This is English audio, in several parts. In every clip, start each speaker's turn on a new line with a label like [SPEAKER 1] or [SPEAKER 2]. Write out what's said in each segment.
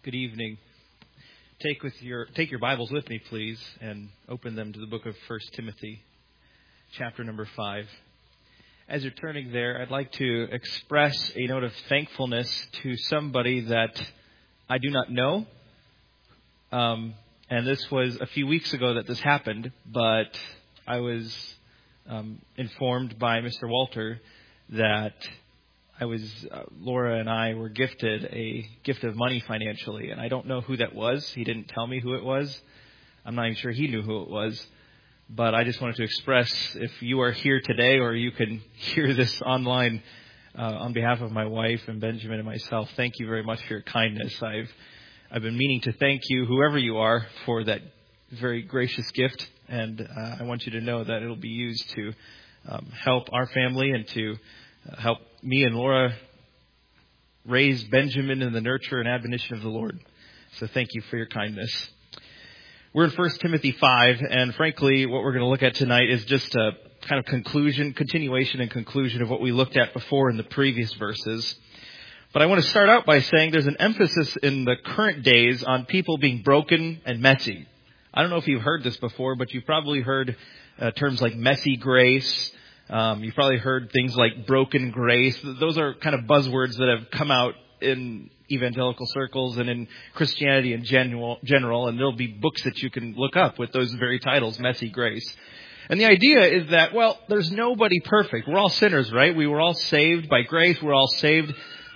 [SPEAKER 1] Good evening. Take your Bibles with me, please, and open them to the book of 1 Timothy, chapter number 5. As you're turning there, I'd like to express a note of thankfulness to somebody that I do not know. And this was a few weeks ago that this happened, but I was informed by Mr. Walter that Laura and I were gifted a gift of money financially, and I don't know who that was. He didn't tell me who it was. I'm not even sure he knew who it was. But I just wanted to express, if you are here today or you can hear this online, on behalf of my wife and Benjamin and myself, thank you very much for your kindness. I've been meaning to thank you, whoever you are, for that very gracious gift, and I want you to know that it'll be used to help our family and to help me and Laura raise Benjamin in the nurture and admonition of the Lord. So thank you for your kindness. We're in 1 Timothy 5, and frankly, what we're going to look at tonight is just a kind of continuation and conclusion of what we looked at before in the previous verses. But I want to start out by saying there's an emphasis in the current days on people being broken and messy. I don't know if you've heard this before, but you've probably heard terms like messy grace. You've probably heard things like broken grace. Those are kind of buzzwords that have come out in evangelical circles and in Christianity in general, and there'll be books that you can look up with those very titles, Messy Grace. And the idea is that, well, there's nobody perfect. We're all sinners, right? We were all saved by grace. We're all saved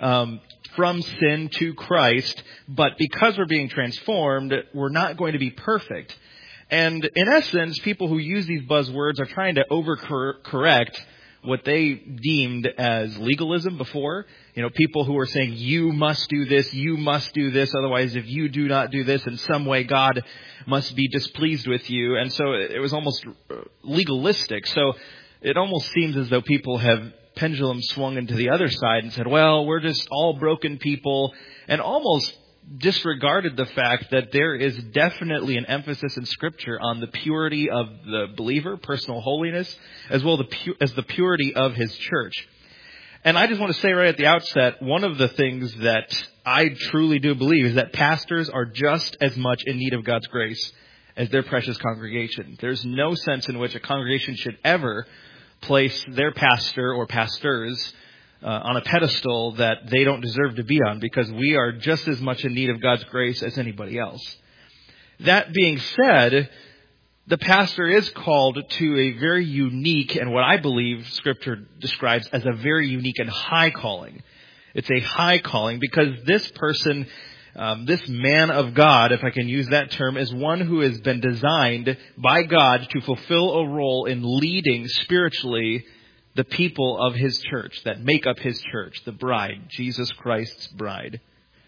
[SPEAKER 1] from sin to Christ. But because we're being transformed, we're not going to be perfect. And in essence, people who use these buzzwords are trying to overcorrect what they deemed as legalism before. You know, people who are saying, you must do this, otherwise if you do not do this, in some way God must be displeased with you. And so it was almost legalistic. So it almost seems as though people have pendulum swung into the other side and said, well, we're just all broken people, and almost disregarded the fact that there is definitely an emphasis in Scripture on the purity of the believer, personal holiness, as well as the purity of his church. And I just want to say right at the outset, one of the things that I truly do believe is that pastors are just as much in need of God's grace as their precious congregation. There's no sense in which a congregation should ever place their pastor or pastors on a pedestal that they don't deserve to be on, because we are just as much in need of God's grace as anybody else. That being said, the pastor is called to a very unique, and what I believe Scripture describes as a very unique and high calling. It's a high calling because this person, this man of God, if I can use that term, is one who has been designed by God to fulfill a role in leading spiritually the people of his church that make up his church, the bride, Jesus Christ's bride.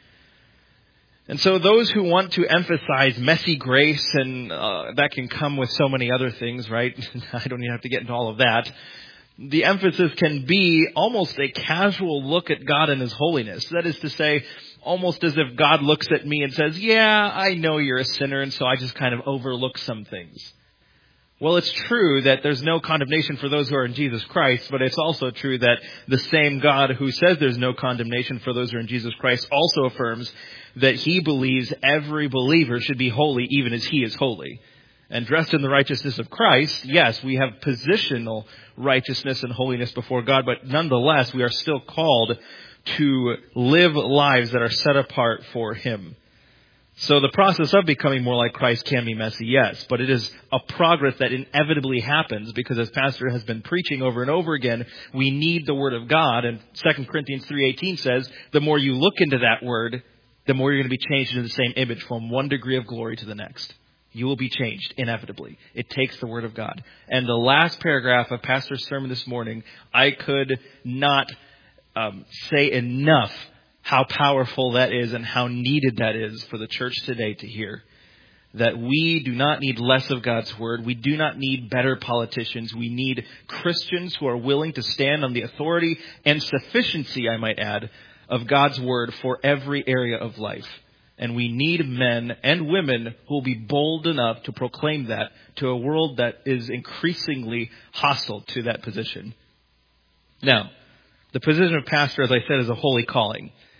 [SPEAKER 1] And so those who want to emphasize messy grace, and that can come with so many other things, right? I don't even have to get into all of that. The emphasis can be almost a casual look at God and his holiness. That is to say, almost as if God looks at me and says, yeah, I know you're a sinner, and so I just kind of overlook some things. Well, it's true that there's no condemnation for those who are in Jesus Christ, but it's also true that the same God who says there's no condemnation for those who are in Jesus Christ also affirms that he believes every believer should be holy even as he is holy. And dressed in the righteousness of Christ, yes, we have positional righteousness and holiness before God, but nonetheless, we are still called to live lives that are set apart for him. So the process of becoming more like Christ can be messy, yes, but it is a progress that inevitably happens because, as Pastor has been preaching over and over again, we need the Word of God. And 2 Corinthians 3:18 says, the more you look into that Word, the more you're going to be changed into the same image from one degree of glory to the next. You will be changed inevitably. It takes the Word of God. And the last paragraph of Pastor's sermon this morning, I could not say enough how powerful that is and how needed that is for the church today to hear. That we do not need less of God's Word. We do not need better politicians. We need Christians who are willing to stand on the authority and sufficiency, I might add, of God's Word for every area of life. And we need men and women who will be bold enough to proclaim that to a world that is increasingly hostile to that position. Now, the position of pastor, as I said, is a holy calling.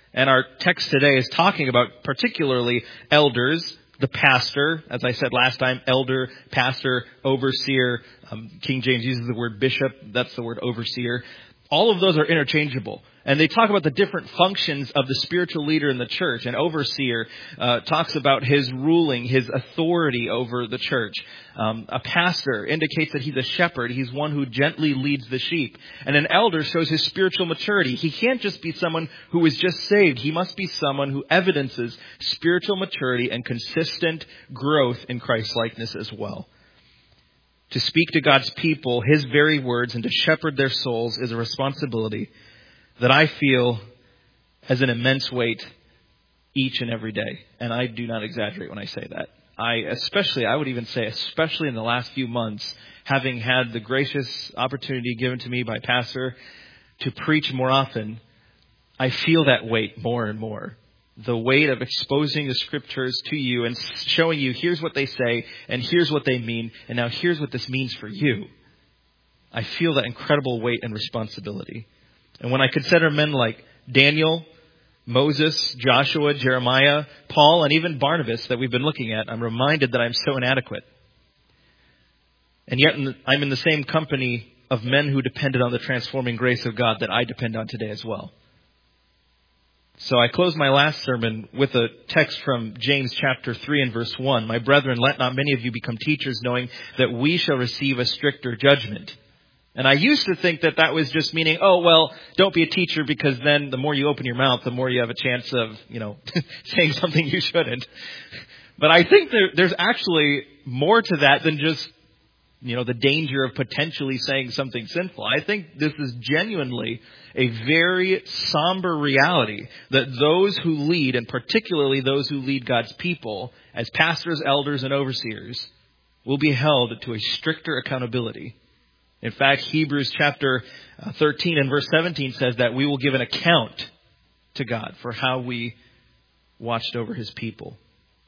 [SPEAKER 1] And our text today is talking about particularly elders, the pastor, as I said last time, elder, pastor, overseer. King James uses the word bishop. That's the word overseer. All of those are interchangeable. And they talk about the different functions of the spiritual leader in the church. An overseer talks about his ruling, his authority over the church. A pastor indicates that he's a shepherd. He's one who gently leads the sheep. And an elder shows his spiritual maturity. He can't just be someone who is just saved. He must be someone who evidences spiritual maturity and consistent growth in Christ-likeness as well. To speak to God's people His very words and to shepherd their souls is a responsibility that I feel as an immense weight each and every day. And I do not exaggerate when I say that. I would even say, especially in the last few months, having had the gracious opportunity given to me by Pastor to preach more often, I feel that weight more and more. The weight of exposing the Scriptures to you and showing you here's what they say and here's what they mean and now here's what this means for you. I feel that incredible weight and responsibility. And when I consider men like Daniel, Moses, Joshua, Jeremiah, Paul, and even Barnabas that we've been looking at, I'm reminded that I'm so inadequate. And yet I'm in the same company of men who depended on the transforming grace of God that I depend on today as well. So I close my last sermon with a text from James chapter 3 and verse 1. My brethren, let not many of you become teachers, knowing that we shall receive a stricter judgment. And I used to think that that was just meaning, oh, well, don't be a teacher because then the more you open your mouth, the more you have a chance of, saying something you shouldn't. But I think there's actually more to that than just, the danger of potentially saying something sinful. I think this is genuinely a very somber reality that those who lead, and particularly those who lead God's people as pastors, elders, and overseers, will be held to a stricter accountability. In fact, Hebrews chapter 13 and verse 17 says that we will give an account to God for how we watched over His people.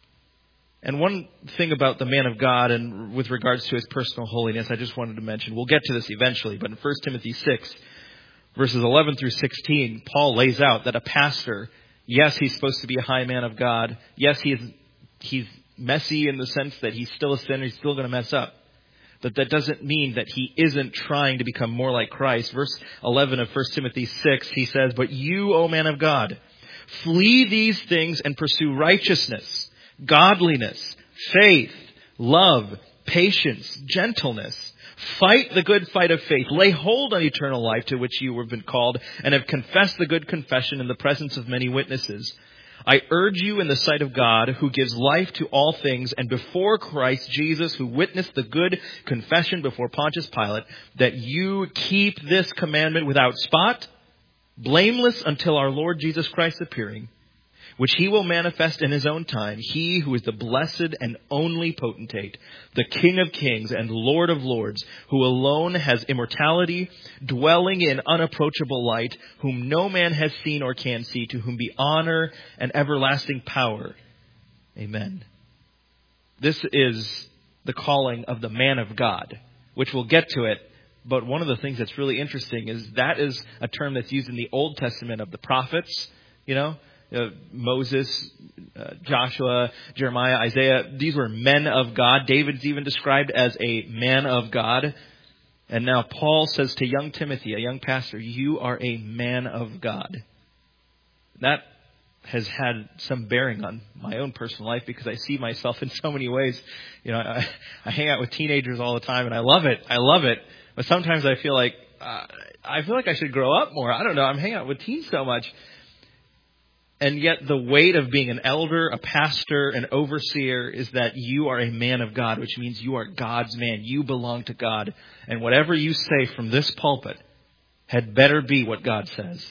[SPEAKER 1] And one thing about the man of God and with regards to his personal holiness, I just wanted to mention, we'll get to this eventually, but in 1 Timothy 6, verses 11 through 16, Paul lays out that a pastor, yes, he's supposed to be a high man of God. Yes, he's messy in the sense that he's still a sinner, he's still going to mess up. But that doesn't mean that he isn't trying to become more like Christ. Verse 11 of 1 Timothy 6, he says, "But you, O man of God, flee these things and pursue righteousness, godliness, faith, love, patience, gentleness. Fight the good fight of faith. Lay hold on eternal life to which you have been called and have confessed the good confession in the presence of many witnesses. I urge you in the sight of God, who gives life to all things, and before Christ Jesus, who witnessed the good confession before Pontius Pilate, that you keep this commandment without spot, blameless until our Lord Jesus Christ appearing, which He will manifest in His own time, He who is the blessed and only potentate, the King of kings and Lord of lords, who alone has immortality, dwelling in unapproachable light, whom no man has seen or can see, to whom be honor and everlasting power. Amen." This is the calling of the man of God, which we'll get to it. But one of the things that's really interesting is that is a term that's used in the Old Testament of the prophets, Moses, Joshua, Jeremiah, Isaiah. These were men of God. David's even described as a man of God. And now Paul says to young Timothy, a young pastor, you are a man of God. That has had some bearing on my own personal life because I see myself in so many ways. I hang out with teenagers all the time and I love it. But sometimes I feel like I should grow up more. I don't know. I'm hanging out with teens so much. And yet the weight of being an elder, a pastor, an overseer is that you are a man of God, which means you are God's man. You belong to God. And whatever you say from this pulpit had better be what God says.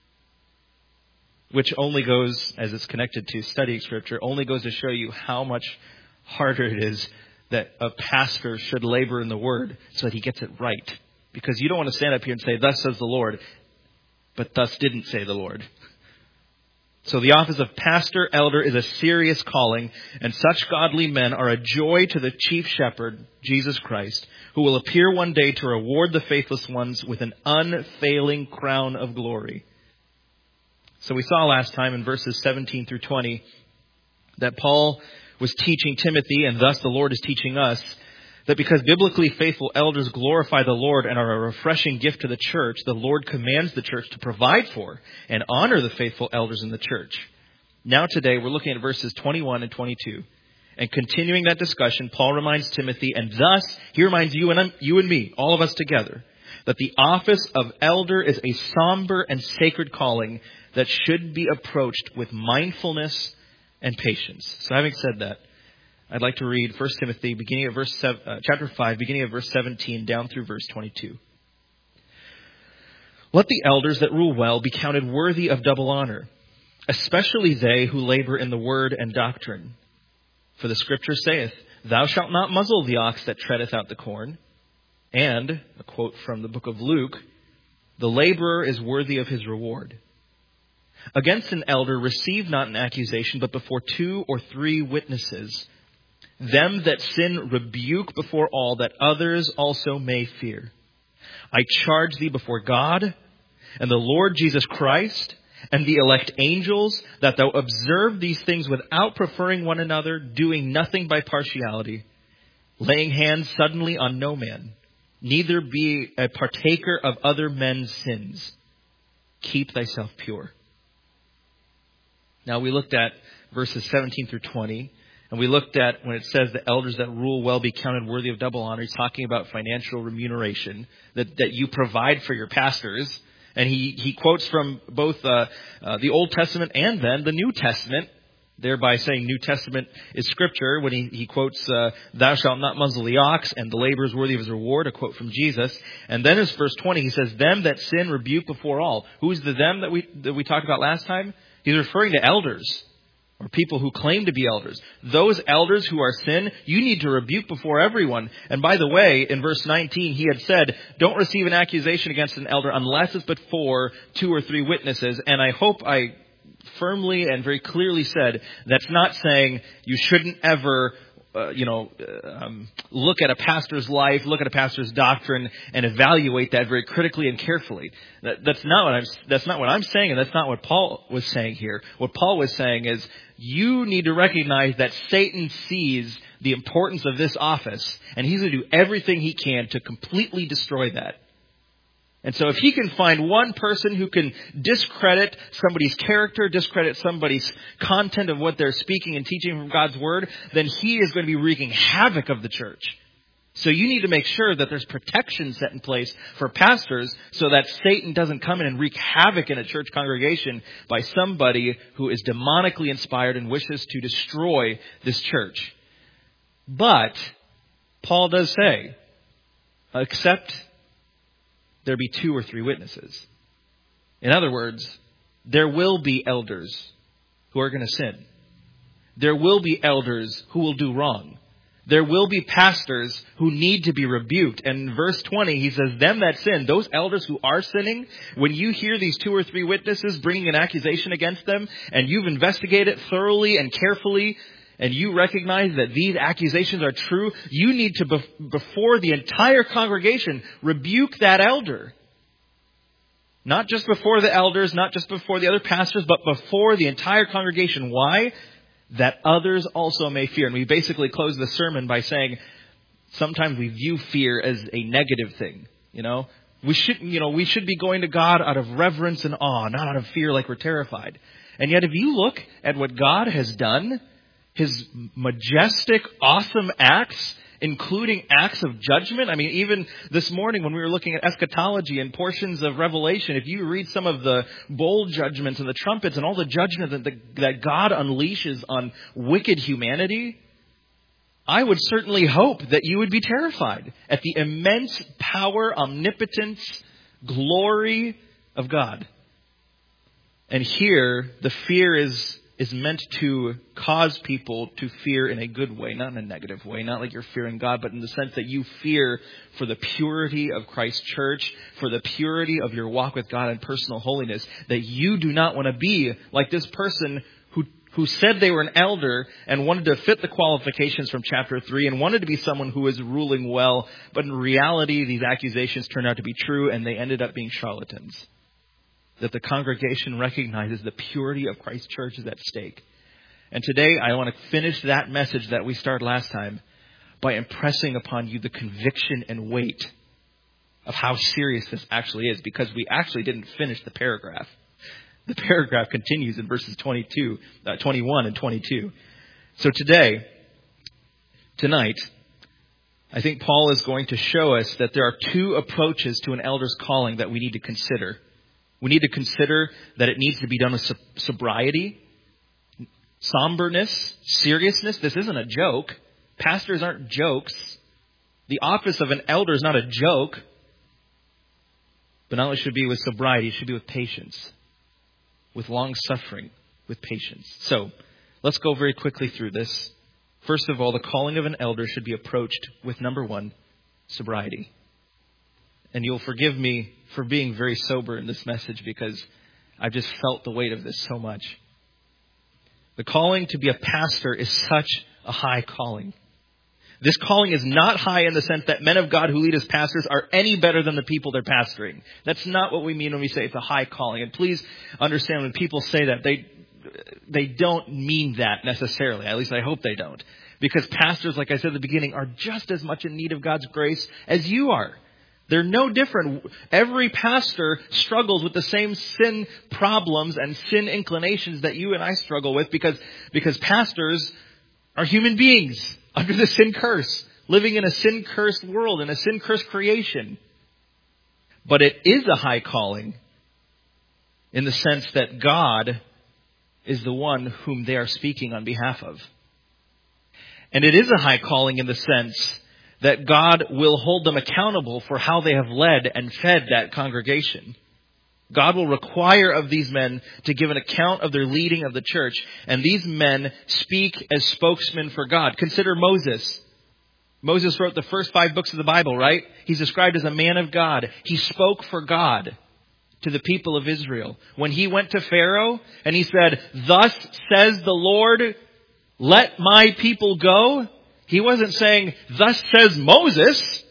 [SPEAKER 1] Which only goes, as it's connected to studying Scripture, only goes to show you how much harder it is that a pastor should labor in the Word so that he gets it right. Because you don't want to stand up here and say, "Thus says the Lord," but "thus didn't say the Lord." So the office of pastor, elder is a serious calling, and such godly men are a joy to the chief shepherd, Jesus Christ, who will appear one day to reward the faithless ones with an unfailing crown of glory. So we saw last time in verses 17 through 20 that Paul was teaching Timothy, and thus the Lord is teaching us, that because biblically faithful elders glorify the Lord and are a refreshing gift to the church, the Lord commands the church to provide for and honor the faithful elders in the church. Now today we're looking at verses 21 and 22. And continuing that discussion, Paul reminds Timothy, and thus he reminds you and me, all of us together, that the office of elder is a somber and sacred calling that should be approached with mindfulness and patience. So having said that, I'd like to read 1 Timothy, beginning of chapter 5, beginning of verse 17 down through verse 22. Let the elders that rule well be counted worthy of double honor, especially they who labor in the word and doctrine. For the scripture saith, Thou shalt not muzzle the ox that treadeth out the corn. And, a quote from the book of Luke, the laborer is worthy of his reward. Against an elder receive not an accusation, but before 2 or 3 witnesses. Them that sin rebuke before all, that others also may fear. I charge thee before God and the Lord Jesus Christ and the elect angels, that thou observe these things without preferring one another, doing nothing by partiality, laying hands suddenly on no man, neither be a partaker of other men's sins. Keep thyself pure. Now we looked at verses 17 through 20. And we looked at when it says the elders that rule well be counted worthy of double honor. He's talking about financial remuneration that you provide for your pastors. And he quotes from both the Old Testament and then the New Testament, thereby saying New Testament is Scripture when he quotes, Thou shalt not muzzle the ox, and the laborer is worthy of his reward, a quote from Jesus. And then in verse 20 he says, Them that sin rebuke before all. Who's the them that we talked about last time? He's referring to elders, or people who claim to be elders. Those elders who are sin, you need to rebuke before everyone. And by the way, in verse 19, he had said, don't receive an accusation against an elder unless it's before 2 or 3 witnesses. And I hope I firmly and very clearly said that's not saying you shouldn't ever look at a pastor's life, look at a pastor's doctrine, and evaluate that very critically and carefully. That's not what I'm saying, and that's not what Paul was saying here. What Paul was saying is you need to recognize that Satan sees the importance of this office, and he's going to do everything he can to completely destroy that. And so if he can find one person who can discredit somebody's character, discredit somebody's content of what they're speaking and teaching from God's Word, then he is going to be wreaking havoc of the church. So you need to make sure that there's protection set in place for pastors so that Satan doesn't come in and wreak havoc in a church congregation by somebody who is demonically inspired and wishes to destroy this church. But Paul does say, except there be 2 or 3 witnesses. In other words, there will be elders who are going to sin. There will be elders who will do wrong. There will be pastors who need to be rebuked. And in verse 20, he says, them that sin, those elders who are sinning, when you hear these 2 or 3 witnesses bringing an accusation against them, and you've investigated thoroughly and carefully, and you recognize that these accusations are true, you need to, before the entire congregation, rebuke that elder. Not just before the elders, not just before the other pastors, but before the entire congregation. Why? That others also may fear. And we basically close the sermon by saying, sometimes we view fear as a negative thing. We should be going to God out of reverence and awe, not out of fear like we're terrified. And yet if you look at what God has done, His majestic, awesome acts, including acts of judgment. I mean, even this morning when we were looking at eschatology and portions of Revelation, if you read some of the bowl judgments and the trumpets and all the judgment that God unleashes on wicked humanity, I would certainly hope that you would be terrified at the immense power, omnipotence, glory of God. And here, the fear is meant to cause people to fear in a good way, not in a negative way, not like you're fearing God, but in the sense that you fear for the purity of Christ's church, for the purity of your walk with God and personal holiness, that you do not want to be like this person who said they were an elder and wanted to fit the qualifications from chapter 3 and wanted to be someone who was ruling well, but in reality, these accusations turned out to be true and they ended up being charlatans. that the congregation recognizes the purity of Christ's church is at stake. And today I want to finish that message that we started last time by impressing upon you the conviction and weight of how serious this actually is, because we actually didn't finish the paragraph. The paragraph continues in verses 21 and 22. So tonight, I think Paul is going to show us that there are two approaches to an elder's calling that we need to consider. We need to consider that it needs to be done with sobriety, somberness, seriousness. This isn't a joke. Pastors aren't jokes. The office of an elder is not a joke. But not only should it be with sobriety, it should be with patience, with long suffering, with patience. So, let's go very quickly through this. First of all, the calling of an elder should be approached with, number one, sobriety. And you'll forgive me for being very sober in this message because I've just felt the weight of this so much. The calling to be a pastor is such a high calling. This calling is not high in the sense that men of God who lead as pastors are any better than the people they're pastoring. That's not what we mean when we say it's a high calling. And please understand, when people say that, they don't mean that necessarily. At least I hope they don't. Because pastors, like I said at the beginning, are just as much in need of God's grace as you are. They're no different. Every pastor struggles with the same sin problems and sin inclinations that you and I struggle with because pastors are human beings under the sin curse, living in a sin-cursed world, in a sin-cursed creation. But it is a high calling in the sense that God is the one whom they are speaking on behalf of. And it is a high calling in the sense that God will hold them accountable for how they have led and fed that congregation. God will require of these men to give an account of their leading of the church. And these men speak as spokesmen for God. Consider Moses. Moses wrote the first 5 books of the Bible, right? He's described as a man of God. He spoke for God to the people of Israel. When he went to Pharaoh and he said, "Thus says the Lord, let my people go," he wasn't saying, "Thus says Moses." He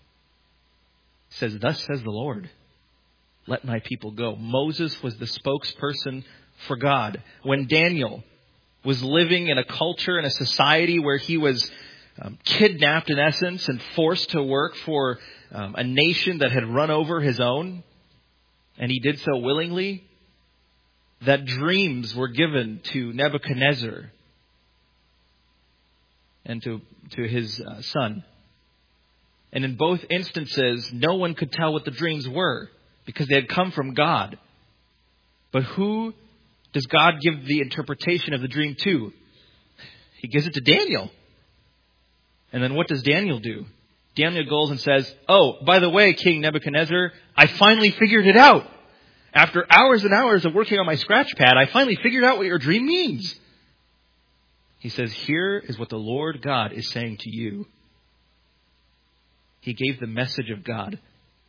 [SPEAKER 1] says, "Thus says the Lord, let my people go." Moses was the spokesperson for God. When Daniel was living in a culture, in a society where he was kidnapped in essence and forced to work for a nation that had run over his own, and he did so willingly, that dreams were given to Nebuchadnezzar and to his son. And in both instances, no one could tell what the dreams were, because they had come from God. But who does God give the interpretation of the dream to? He gives it to Daniel. And then what does Daniel do? Daniel goes and says, "Oh, by the way, King Nebuchadnezzar, I finally figured it out. After hours and hours of working on my scratch pad, I finally figured out what your dream means." He says, "Here is what the Lord God is saying to you." He gave the message of God.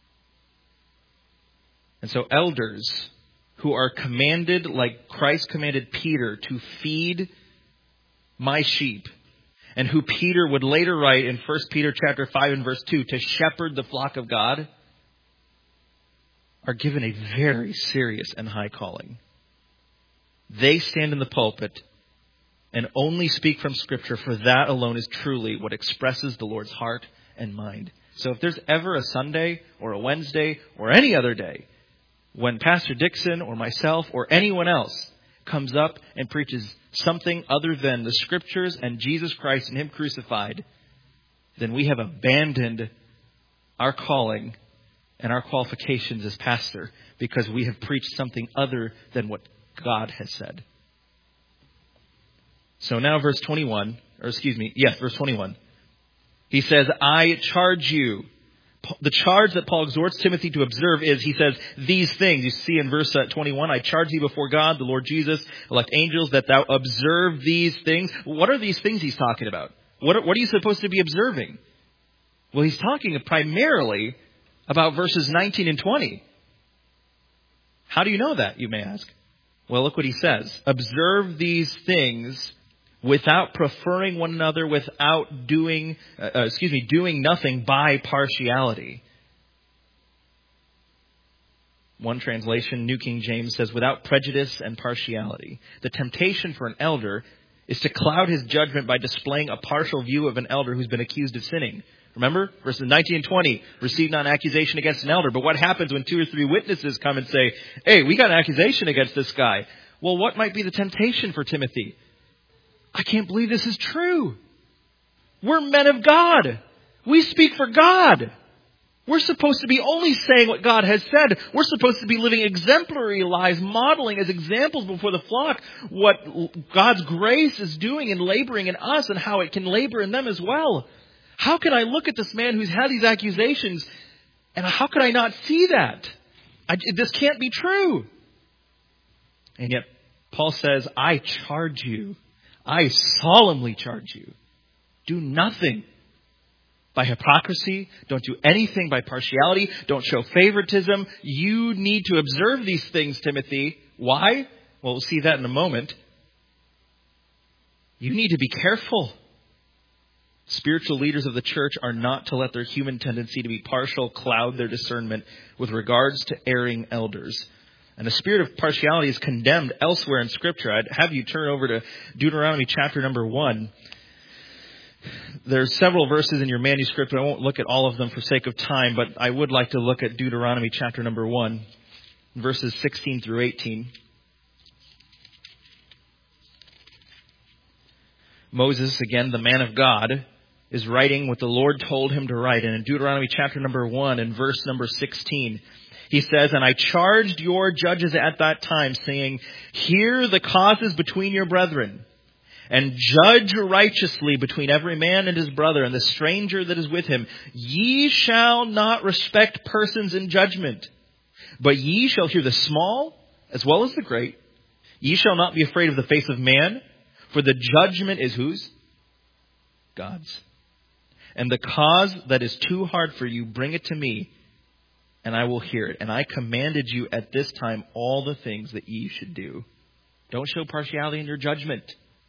[SPEAKER 1] And so elders who are commanded, like Christ commanded Peter, to feed my sheep, and who Peter would later write in 1 Peter chapter 5 and verse 2, to shepherd the flock of God, are given a very serious and high calling. They stand in the pulpit and only speak from Scripture, for that alone is truly what expresses the Lord's heart and mind. So if there's ever a Sunday or a Wednesday or any other day when Pastor Dixon or myself or anyone else comes up and preaches something other than the Scriptures and Jesus Christ and Him crucified, then we have abandoned our calling and our qualifications as pastor, because we have preached something other than what God has said. So now verse 21. He says, "I charge you." The charge that Paul exhorts Timothy to observe is, he says, these things. You see in verse 21, "I charge thee before God, the Lord Jesus, elect angels, that thou observe these things." What are these things he's talking about? What are you supposed to be observing? Well, he's talking primarily about verses 19 and 20. How do you know that, you may ask? Well, look what he says. "Observe these things without preferring one another, without doing nothing by partiality." One translation, New King James, says, without prejudice and partiality. The temptation for an elder is to cloud his judgment by displaying a partial view of an elder who's been accused of sinning. Remember? Verses 19 and 20, received not an accusation against an elder. But what happens when 2 or 3 witnesses come and say, hey, we got an accusation against this guy? Well, what might be the temptation for Timothy? I can't believe this is true. We're men of God. We speak for God. We're supposed to be only saying what God has said. We're supposed to be living exemplary lives, modeling as examples before the flock what God's grace is doing and laboring in us and how it can labor in them as well. How can I look at this man who's had these accusations and how could I not see that? This can't be true. And yet Paul says, I charge you. I solemnly charge you. Do nothing by hypocrisy. Don't do anything by partiality. Don't show favoritism. You need to observe these things, Timothy. Why? Well, we'll see that in a moment. You need to be careful. Spiritual leaders of the church are not to let their human tendency to be partial cloud their discernment with regards to erring elders. And the spirit of partiality is condemned elsewhere in Scripture. I'd have you turn over to Deuteronomy chapter number 1. There's several verses in your manuscript, but I won't look at all of them for sake of time, but I would like to look at Deuteronomy chapter number 1, verses 16 through 18. Moses, again, the man of God, is writing what the Lord told him to write. And in Deuteronomy chapter number 1 and verse number 16, he says, and I charged your judges at that time, saying, hear the causes between your brethren, and judge righteously between every man and his brother and the stranger that is with him. Ye shall not respect persons in judgment, but ye shall hear the small as well as the great. Ye shall not be afraid of the face of man, for the judgment is whose? God's. And the cause that is too hard for you, bring it to me, and I will hear it. And I commanded you at this time all the things that ye should do. Don't show partiality in your judgment.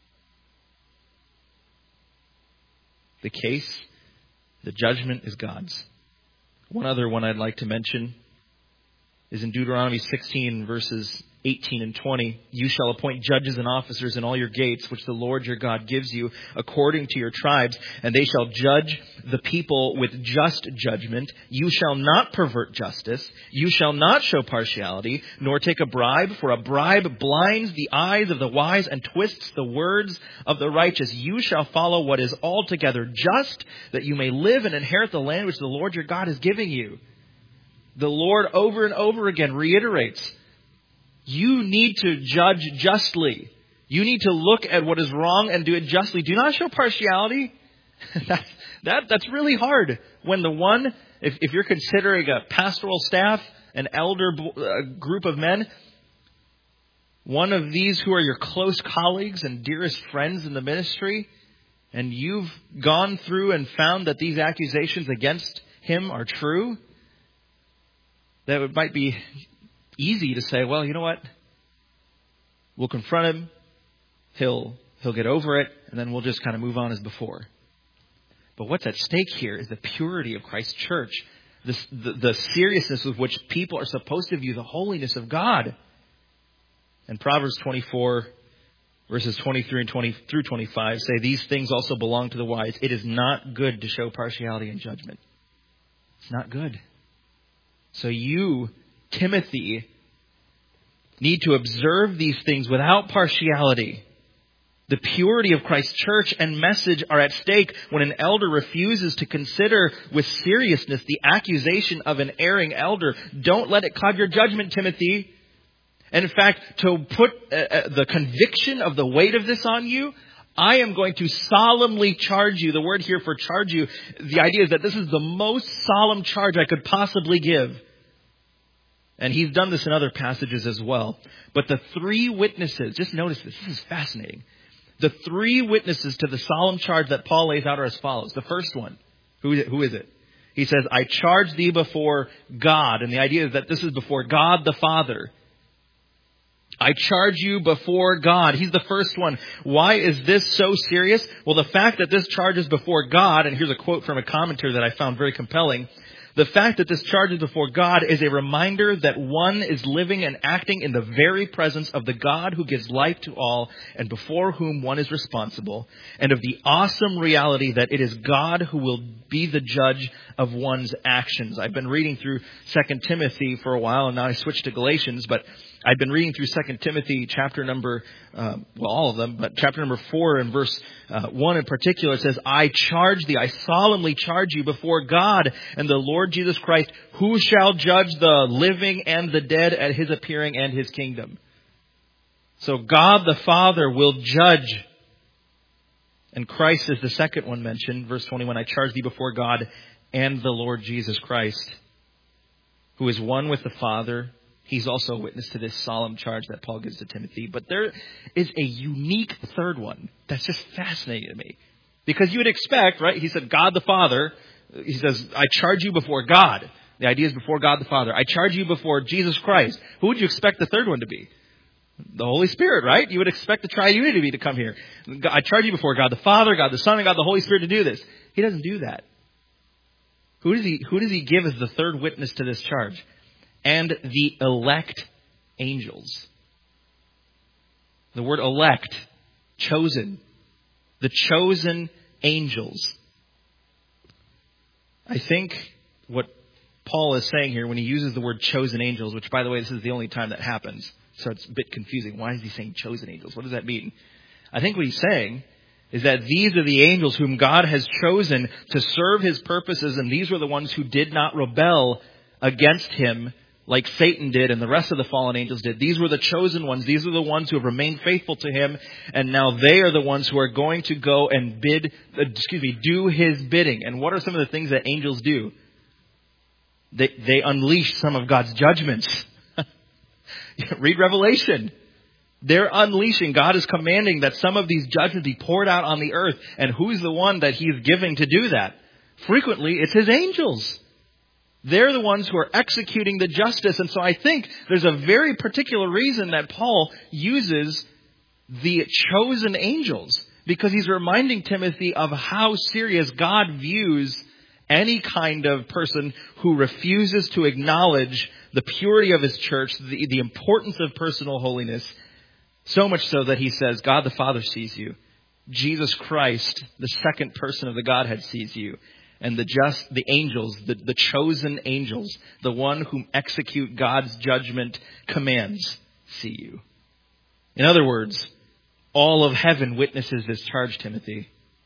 [SPEAKER 1] The case, the judgment is God's. One other one I'd like to mention is in Deuteronomy 16, verses 18 and 20. You shall appoint judges and officers in all your gates, which the Lord your God gives you, according to your tribes, and they shall judge the people with just judgment. You shall not pervert justice. You shall not show partiality, nor take a bribe, for a bribe blinds the eyes of the wise and twists the words of the righteous. You shall follow what is altogether just, that you may live and inherit the land which the Lord your God is giving you. The Lord over and over again reiterates, you need to judge justly. You need to look at what is wrong and do it justly. Do not show partiality. That's really hard. When the one, if you're considering a pastoral staff, an elder group of men, one of these who are your close colleagues and dearest friends in the ministry, and you've gone through and found that these accusations against him are true, that it might be easy to say, well, you know what? We'll confront him. He'll get over it, and then we'll just kind of move on as before. But what's at stake here is the purity of Christ's church, the seriousness with which people are supposed to view the holiness of God. And Proverbs 24, verses 23 and 20 through 25 say, these things also belong to the wise. It is not good to show partiality in judgment. It's not good. So you, Timothy, need to observe these things without partiality. The purity of Christ's church and message are at stake when an elder refuses to consider with seriousness the accusation of an erring elder. Don't let it cloud your judgment, Timothy. And in fact, to put the conviction of the weight of this on you, I am going to solemnly charge you. The word here for charge you, the idea is that this is the most solemn charge I could possibly give. And he's done this in other passages as well. But the 3 witnesses, just notice this is fascinating. The 3 witnesses to the solemn charge that Paul lays out are as follows. The first one, who is it? He says, I charge thee before God. And the idea is that this is before God the Father. I charge you before God. He's the first one. Why is this so serious? Well, the fact that this charge is before God, and here's a quote from a commentator that I found very compelling. The fact that this charge is before God is a reminder that one is living and acting in the very presence of the God who gives life to all and before whom one is responsible, and of the awesome reality that it is God who will be the judge of one's actions. I've been reading through 2 Timothy for a while, and now I switched to Galatians, but I've been reading through 2 Timothy chapter number, all of them, but chapter number 4 and verse 1 in particular. It says, I charge thee, I solemnly charge you before God and the Lord Jesus Christ, who shall judge the living and the dead at his appearing and his kingdom. So God the Father will judge. And Christ is the second one mentioned. Verse 21, I charge thee before God and the Lord Jesus Christ, who is one with the Father. He's also a witness to this solemn charge that Paul gives to Timothy. But there is a unique third one that's just fascinating to me. Because you would expect, right? He said, God the Father. He says, I charge you before God. The idea is before God the Father. I charge you before Jesus Christ. Who would you expect the third one to be? The Holy Spirit, right? You would expect the triunity to come here. I charge you before God the Father, God the Son, and God the Holy Spirit to do this. He doesn't do that. Who does he give as the third witness to this charge? And the elect angels. The word elect, chosen. The chosen angels. I think what Paul is saying here when he uses the word chosen angels, which by the way, this is the only time that happens. So it's a bit confusing. Why is he saying chosen angels? What does that mean? I think what he's saying is that these are the angels whom God has chosen to serve his purposes, and these were the ones who did not rebel against him like Satan did and the rest of the fallen angels did. These were the chosen ones. These are the ones who have remained faithful to him, and now they are the ones who are going to go and do his bidding. And what are some of the things that angels do? They unleash some of God's judgments. Read Revelation. They're unleashing. God is commanding that some of these judgments be poured out on the earth. And who's the one that he's giving to do that? Frequently, it's his angels. They're the ones who are executing the justice. And so I think there's a very particular reason that Paul uses the chosen angels. Because he's reminding Timothy of how serious God views any kind of person who refuses to acknowledge the purity of his church, the importance of personal holiness. So much so that he says, God the Father sees you. Jesus Christ, the second person of the Godhead, sees you. And the angels, the chosen angels, the one whom execute God's judgment commands, see you. In other words, all of heaven witnesses this charge, Timothy.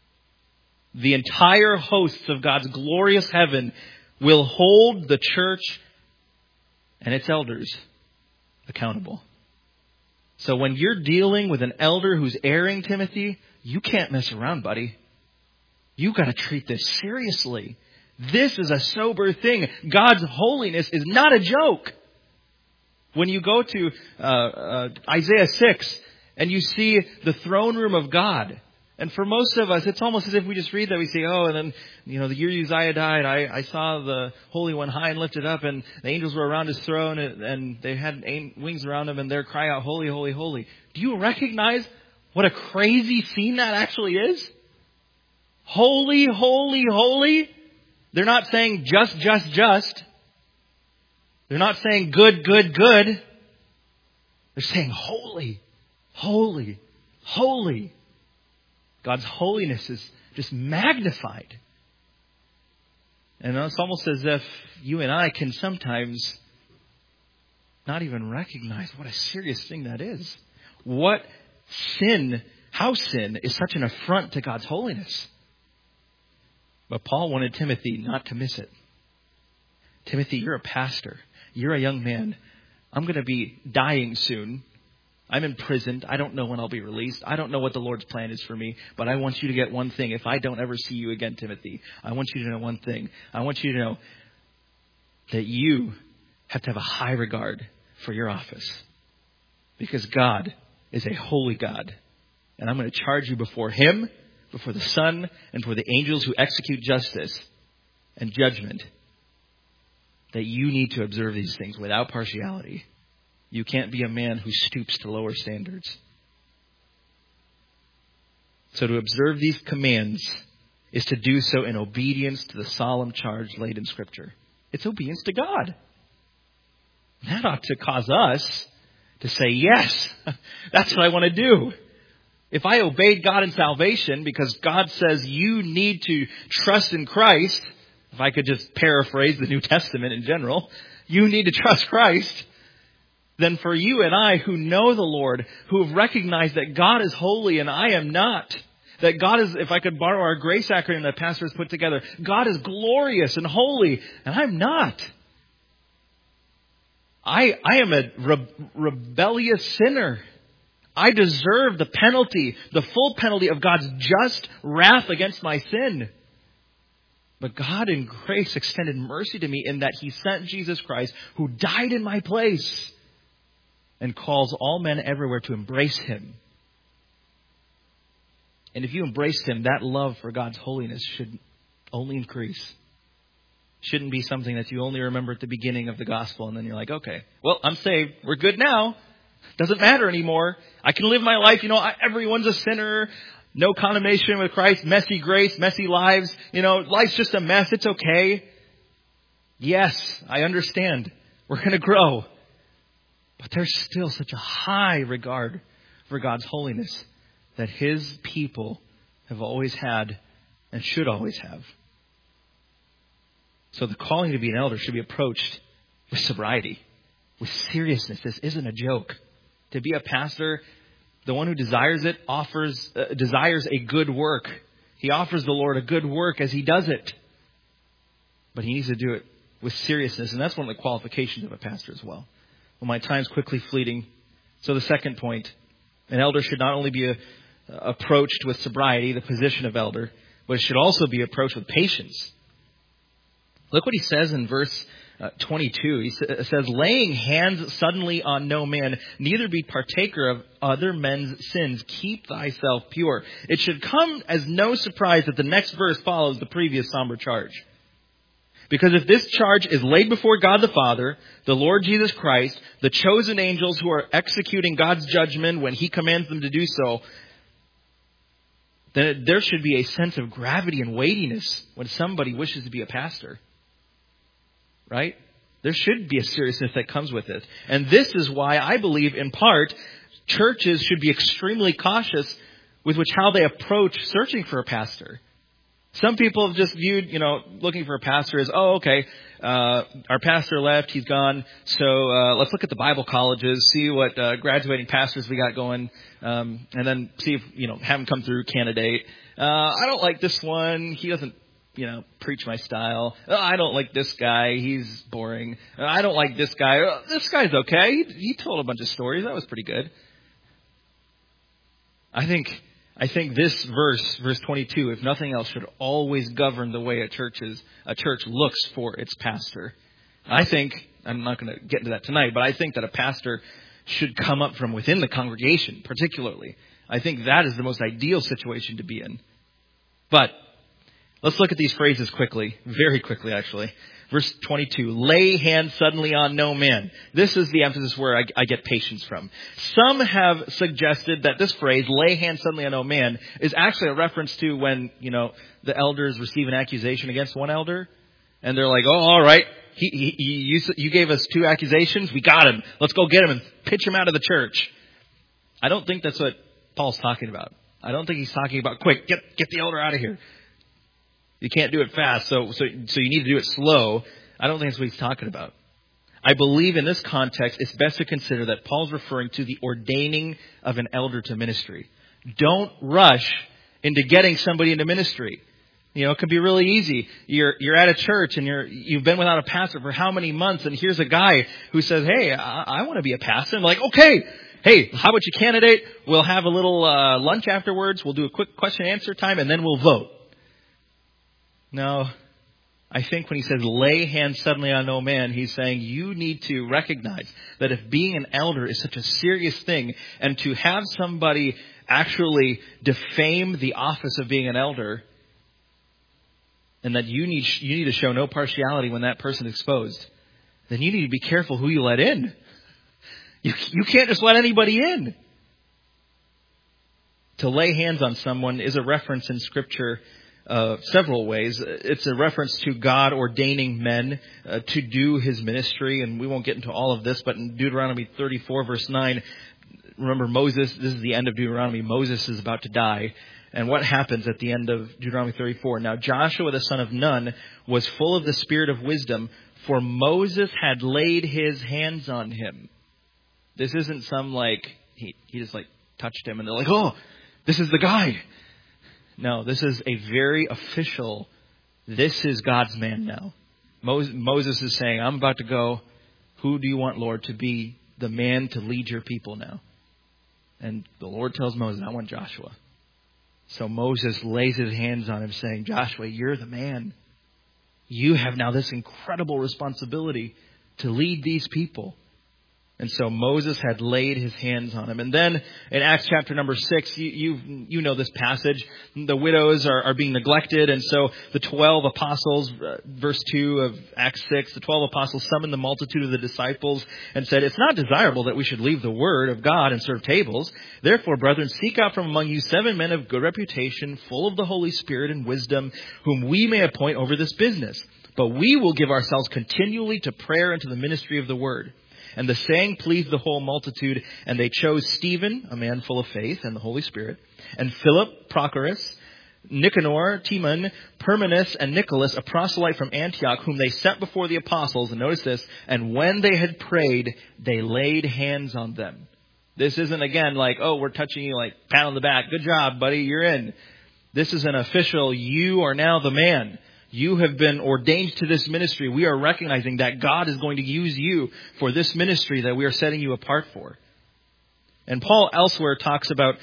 [SPEAKER 1] The entire hosts of God's glorious heaven will hold the church and its elders accountable. So when you're dealing with an elder who's erring, Timothy, you can't mess around, buddy. You've got to treat this seriously. This is a sober thing. God's holiness is not a joke. When you go to Isaiah 6 and you see the throne room of God, and for most of us, it's almost as if we just read that. We say, oh, and then, the year Uzziah died, I saw the Holy One high and lifted up, and the angels were around his throne, and they had wings around him, and they're crying out, holy, holy, holy. Do you recognize what a crazy scene that actually is? Holy, holy, holy. They're not saying just. They're not saying good, good, good. They're saying holy, holy, holy. God's holiness is just magnified. And it's almost as if you and I can sometimes not even recognize what a serious thing that is. How sin is such an affront to God's holiness. But Paul wanted Timothy not to miss it. Timothy, you're a pastor. You're a young man. I'm going to be dying soon. I'm imprisoned. I don't know when I'll be released. I don't know what the Lord's plan is for me. But I want you to get one thing. If I don't ever see you again, Timothy, I want you to know one thing. I want you to know that you have to have a high regard for your office. Because God is a holy God. And I'm going to charge you before Him, before the Son, and for the angels who execute justice and judgment, that you need to observe these things without partiality. You can't be a man who stoops to lower standards. So to observe these commands is to do so in obedience to the solemn charge laid in Scripture. It's obedience to God. That ought to cause us to say, yes, that's what I want to do. If I obeyed God in salvation because God says you need to trust in Christ, if I could just paraphrase the New Testament in general, you need to trust Christ, then for you and I who know the Lord, who have recognized that God is holy and I am not, that God is, if I could borrow our grace acronym that pastors put together, God is glorious and holy and I'm not. I am a rebellious sinner. I deserve the penalty, the full penalty of God's just wrath against my sin. But God in grace extended mercy to me in that He sent Jesus Christ, who died in my place, and calls all men everywhere to embrace Him. And if you embrace Him, that love for God's holiness should only increase. Shouldn't be something that you only remember at the beginning of the gospel and then you're like, okay, well, I'm saved. We're good now. Doesn't matter anymore. I can live my life. Everyone's a sinner. No condemnation with Christ. Messy grace, messy lives. Life's just a mess. It's okay. Yes, I understand. We're going to grow. But there's still such a high regard for God's holiness that His people have always had and should always have. So the calling to be an elder should be approached with sobriety, with seriousness. This isn't a joke. To be a pastor, the one who desires it desires a good work. He offers the Lord a good work as he does it. But he needs to do it with seriousness. And that's one of the qualifications of a pastor as well. Well, my time's quickly fleeting. So the second point, an elder should not only be approached with sobriety, the position of elder, but it should also be approached with patience. Look what he says in verse 22. He says, laying hands suddenly on no man, neither be partaker of other men's sins. Keep thyself pure. It should come as no surprise that the next verse follows the previous somber charge. Because if this charge is laid before God the Father, the Lord Jesus Christ, the chosen angels who are executing God's judgment when He commands them to do so, then there should be a sense of gravity and weightiness when somebody wishes to be a pastor. Right? There should be a seriousness that comes with it. And this is why I believe, in part, churches should be extremely cautious with how they approach searching for a pastor. Some people have just viewed, looking for a pastor as, our pastor left, he's gone, so let's look at the Bible colleges, see what graduating pastors we got going, and then see if, have them come through, candidate. I don't like this one, he doesn't preach my style. I don't like this guy. He's boring. I don't like this guy. This guy's okay. He told a bunch of stories. That was pretty good. I think this verse 22, if nothing else, should always govern the way a church looks for its pastor. I'm not going to get into that tonight, but I think that a pastor should come up from within the congregation, particularly. I think that is the most ideal situation to be in. But let's look at these phrases quickly, very quickly actually. Verse 22, lay hands suddenly on no man. This is the emphasis where I get patience from. Some have suggested that this phrase, lay hands suddenly on no man, is actually a reference to when, the elders receive an accusation against one elder. And they're like, oh, all right, you gave us 2 accusations, we got him. Let's go get him and pitch him out of the church. I don't think that's what Paul's talking about. I don't think he's talking about, quick, get the elder out of here. You can't do it fast, so you need to do it slow. I don't think that's what he's talking about. I believe in this context, it's best to consider that Paul's referring to the ordaining of an elder to ministry. Don't rush into getting somebody into ministry. It can be really easy. You're at a church and you've been without a pastor for how many months, and here's a guy who says, hey, I want to be a pastor. And I'm like, okay, hey, how about you candidate? We'll have a little lunch afterwards. We'll do a quick question and answer time, and then we'll vote. No, I think when he says lay hands suddenly on no man, he's saying you need to recognize that if being an elder is such a serious thing, and to have somebody actually defame the office of being an elder, and that you need to show no partiality when that person is exposed, then you need to be careful who you let in. You can't just let anybody in. To lay hands on someone is a reference in Scripture several ways. It's a reference to God ordaining men to do His ministry, and we won't get into all of this, but in Deuteronomy 34, verse 9, remember Moses, this is the end of Deuteronomy, Moses is about to die. And what happens at the end of Deuteronomy 34? Now Joshua the son of Nun was full of the spirit of wisdom, for Moses had laid his hands on him. This isn't some he just touched him and they're like, oh, this is the guy. No, this is a very official, this is God's man now. Moses is saying, I'm about to go. Who do you want, Lord, to be the man to lead your people now? And the Lord tells Moses, I want Joshua. So Moses lays his hands on him saying, Joshua, you're the man. You have now this incredible responsibility to lead these people. And so Moses had laid his hands on him. And then in Acts chapter number 6, you know this passage. The widows are being neglected. And so the 12 apostles, verse 2 of Acts 6, the 12 apostles summoned the multitude of the disciples and said, it's not desirable that we should leave the word of God and serve tables. Therefore, brethren, seek out from among you 7 men of good reputation, full of the Holy Spirit and wisdom, whom we may appoint over this business. But we will give ourselves continually to prayer and to the ministry of the word. And the saying pleased the whole multitude, and they chose Stephen, a man full of faith and the Holy Spirit, and Philip, Prochorus, Nicanor, Timon, Parmenas, and Nicholas, a proselyte from Antioch, whom they set before the apostles. And notice this, and when they had prayed, they laid hands on them. This isn't, again, we're touching you, pat on the back. Good job, buddy, you're in. This is an official, you are now the man. You have been ordained to this ministry. We are recognizing that God is going to use you for this ministry that we are setting you apart for. And Paul elsewhere talks about,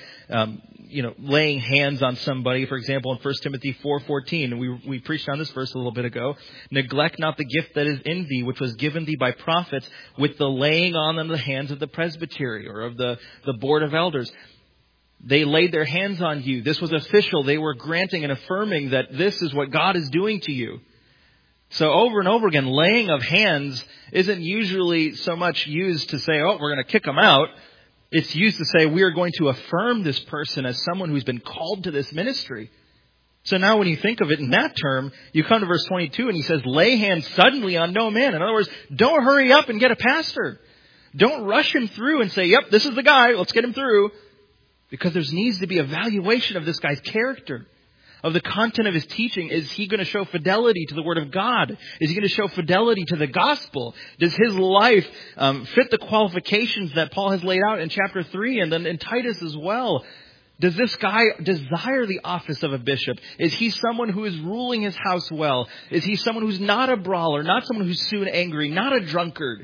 [SPEAKER 1] laying hands on somebody. For example, in 1 Timothy 4:14, we preached on this verse a little bit ago. Neglect not the gift that is in thee, which was given thee by prophets, with the laying on of the hands of the presbytery or of the board of elders. They laid their hands on you. This was official. They were granting and affirming that this is what God is doing to you. So over and over again, laying of hands isn't usually so much used to say, oh, we're going to kick them out. It's used to say we are going to affirm this person as someone who's been called to this ministry. So now when you think of it in that term, you come to verse 22 and he says, lay hands suddenly on no man. In other words, don't hurry up and get a pastor. Don't rush him through and say, yep, this is the guy. Let's get him through. Because there needs to be evaluation of this guy's character, of the content of his teaching. Is he going to show fidelity to the Word of God? Is he going to show fidelity to the gospel? Does his life fit the qualifications that Paul has laid out in chapter 3 and then in Titus as well? Does this guy desire the office of a bishop? Is he someone who is ruling his house well? Is he someone who's not a brawler, not someone who's soon angry, not a drunkard?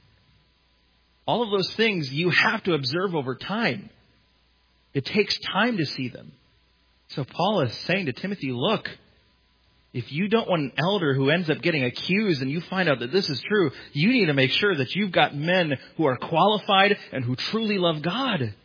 [SPEAKER 1] All of those things you have to observe over time. It takes time to see them. So Paul is saying to Timothy, look, if you don't want an elder who ends up getting accused and you find out that this is true, you need to make sure that you've got men who are qualified and who truly love God.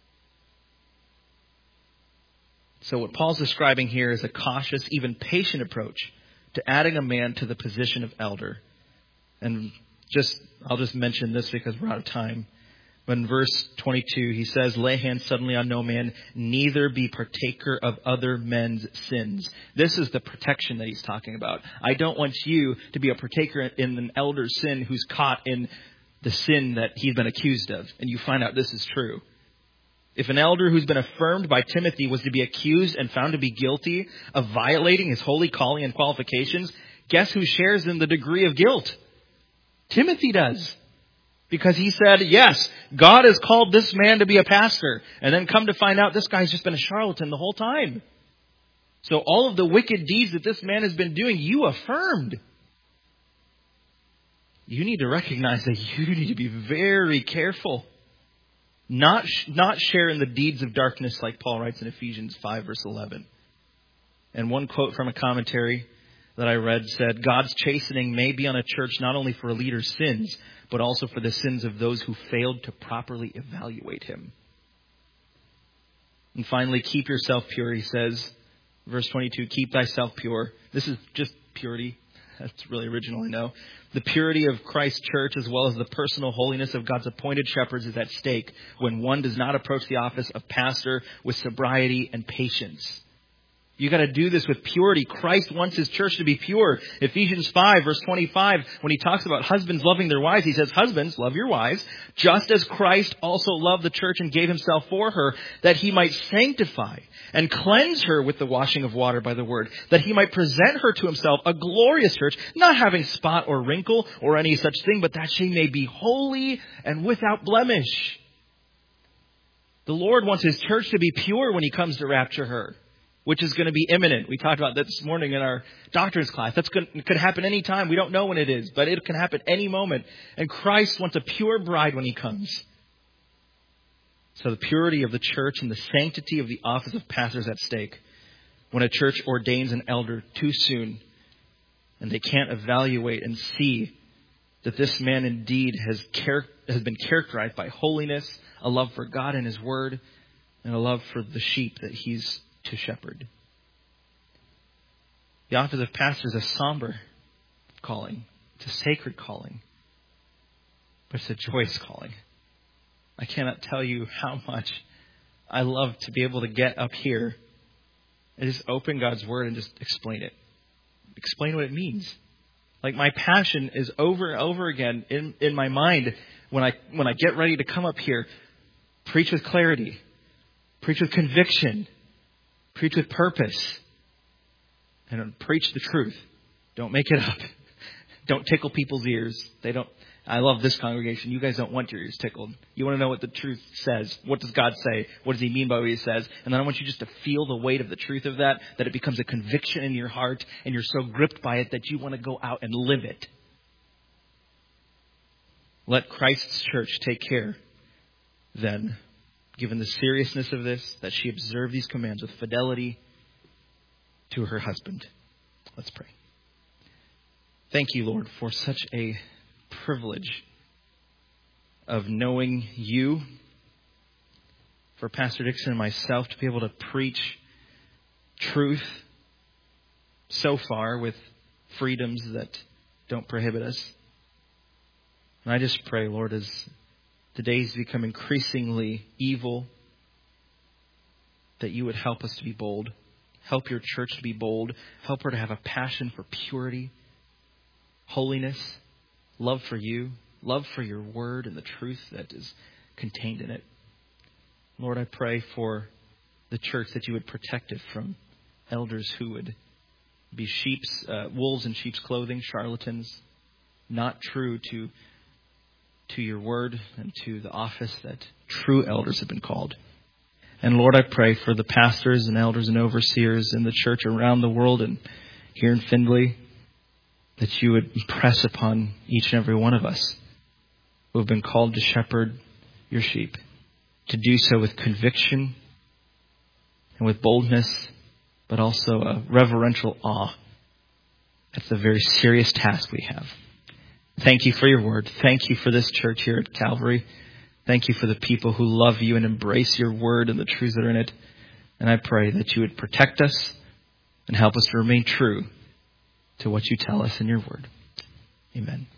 [SPEAKER 1] So what Paul's describing here is a cautious, even patient approach to adding a man to the position of elder. And I'll just mention this because we're out of time. But in verse 22, he says, lay hands suddenly on no man, neither be partaker of other men's sins. This is the protection that he's talking about. I don't want you to be a partaker in an elder's sin who's caught in the sin that he's been accused of. And you find out this is true. If an elder who's been affirmed by Timothy was to be accused and found to be guilty of violating his holy calling and qualifications, guess who shares in the degree of guilt? Timothy does. Because he said, yes, God has called this man to be a pastor. And then come to find out this guy's just been a charlatan the whole time. So all of the wicked deeds that this man has been doing, you affirmed. You need to recognize that you need to be very careful. Not share in the deeds of darkness like Paul writes in Ephesians 5 verse 11. And one quote from a commentary that I read said, God's chastening may be on a church not only for a leader's sins, but also for the sins of those who failed to properly evaluate him. And finally, keep yourself pure, he says. Verse 22, keep thyself pure. This is just purity. That's really original, I know. The purity of Christ's church as well as the personal holiness of God's appointed shepherds is at stake when one does not approach the office of pastor with sobriety and patience. You got to do this with purity. Christ wants His church to be pure. Ephesians 5, verse 25, when he talks about husbands loving their wives, he says, husbands, love your wives, just as Christ also loved the church and gave Himself for her, that He might sanctify and cleanse her with the washing of water by the word, that He might present her to Himself a glorious church, not having spot or wrinkle or any such thing, but that she may be holy and without blemish. The Lord wants His church to be pure when He comes to rapture her, which is going to be imminent. We talked about that this morning in our doctrines class. It could happen any time. We don't know when it is, but it can happen any moment. And Christ wants a pure bride when He comes. So the purity of the church and the sanctity of the office of pastor is at stake. When a church ordains an elder too soon, and they can't evaluate and see that this man indeed has been characterized by holiness, a love for God and His Word, and a love for the sheep that he's to shepherd. The office of pastor is a somber calling. It's a sacred calling. But it's a joyous calling. I cannot tell you how much I love to be able to get up here and just open God's Word and just explain it. Explain what it means. Like, my passion is over and over again in my mind when I get ready to come up here. Preach with clarity. Preach with conviction. Preach with purpose. And preach the truth. Don't make it up. Don't tickle people's ears. I love this congregation. You guys don't want your ears tickled. You want to know what the truth says. What does God say? What does He mean by what He says? And then I want you just to feel the weight of the truth of that it becomes a conviction in your heart, and you're so gripped by it that you want to go out and live it. Let Christ's church take care, then, given the seriousness of this, that she observe these commands with fidelity to her husband. Let's pray. Thank you, Lord, for such a privilege of knowing You, for Pastor Dixon and myself to be able to preach truth so far with freedoms that don't prohibit us. And I just pray, Lord, as the days become increasingly evil, that You would help us to be bold. Help Your church to be bold. Help her to have a passion for purity, holiness, love for You, love for Your Word and the truth that is contained in it. Lord, I pray for the church that You would protect it from elders who would be wolves in sheep's clothing, charlatans, not true to Your Word and to the office that true elders have been called. And Lord, I pray for the pastors and elders and overseers in the church around the world and here in Findlay, that You would impress upon each and every one of us who have been called to shepherd Your sheep, to do so with conviction and with boldness, but also a reverential awe. That's a very serious task we have. Thank You for Your Word. Thank You for this church here at Calvary. Thank You for the people who love You and embrace Your Word and the truths that are in it. And I pray that You would protect us and help us to remain true to what You tell us in Your Word. Amen.